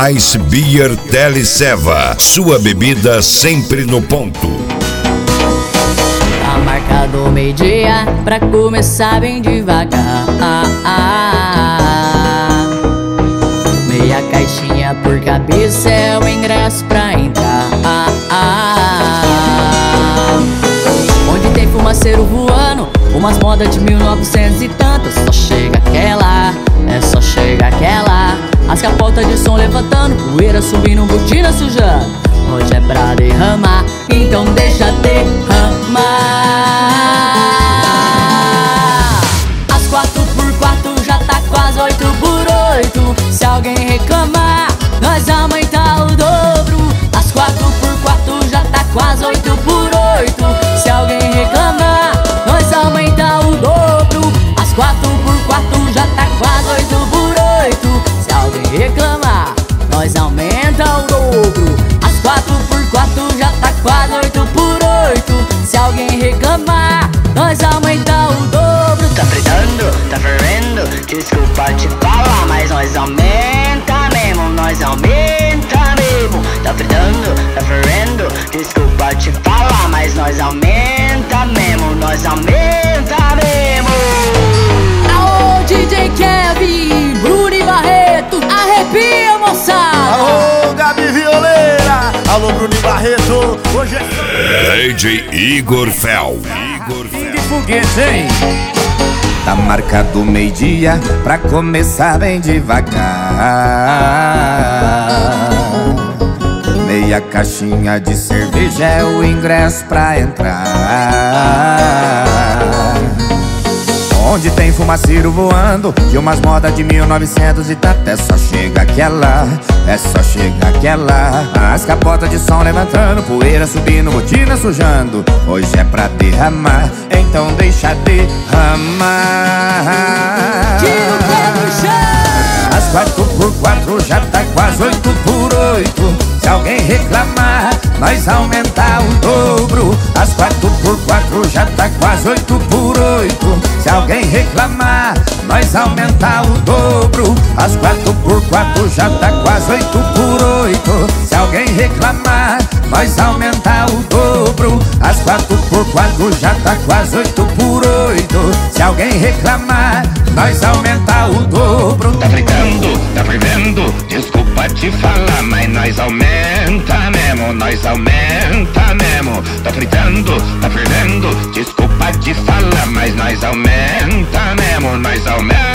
Ice Beer Teleceva, sua bebida sempre no ponto. Tá marcado meio-dia pra começar bem devagar. Meia caixinha por cabeça é o ingresso pra entrar. Onde tem fumaceiro voando, umas modas de 1900 e tantas. Só chega aquela, só chega aquela. As capotas de som levantando, poeira subindo, botina sujando. Hoje é pra derramar, então deixa derramar. As 4x4 já tá quase 8x8. Se alguém reclamar, nós aumentar o dobro. As 4x4 já tá quase 8x8. Se alguém reclamar, nós aumentar o dobro. As 4x4 já tá quase 8x8. Se alguém reclamar, nós aumenta o dobro. As 4x4 já tá quase 8x8. Se alguém reclamar, nós aumenta o dobro. Tá fritando, tá fervendo, desculpa te falar, mas nós aumenta mesmo, nós aumenta mesmo. Tá fritando, tá fervendo, desculpa te falar, mas nós aumenta mesmo, nós aumenta mesmo. Aô, DJ Kevin, Bruno e Barreto, arrepia, moçada. Alô, Gabi Violeira, alô, Bruno e Barreto. Hoje é DJ Igor Fel. de foguete, hein? Tá marcado meio-dia pra começar bem devagar. Meia caixinha de cerveja é o ingresso pra entrar. Onde tem fumaceiro voando, de umas modas de 1900 e tanto. É só chega aquela, é só chega aquela. As capotas de som levantando, poeira subindo, botina sujando. Hoje é pra derramar, então deixa derramar. Tira o pé no chão. As 4x4 já tá quase 8x8. Se alguém reclamar, nós aumentar o dobro. As 4x4 já tá quase 8x8. Se alguém reclamar, nós aumentar o dobro. As 4x4 já tá quase 8x8. Se alguém reclamar, nós aumentar o dobro. As 4x4 já tá quase 8x8. Se alguém reclamar, nós aumentar o dobro. Tá fritando, tá fervendo, desculpa te falar, mas nós aumenta mesmo, nós aumenta mesmo. Tá fritando, tá fervendo, desculpa te falar, mas nós aumenta mesmo, nós aumenta.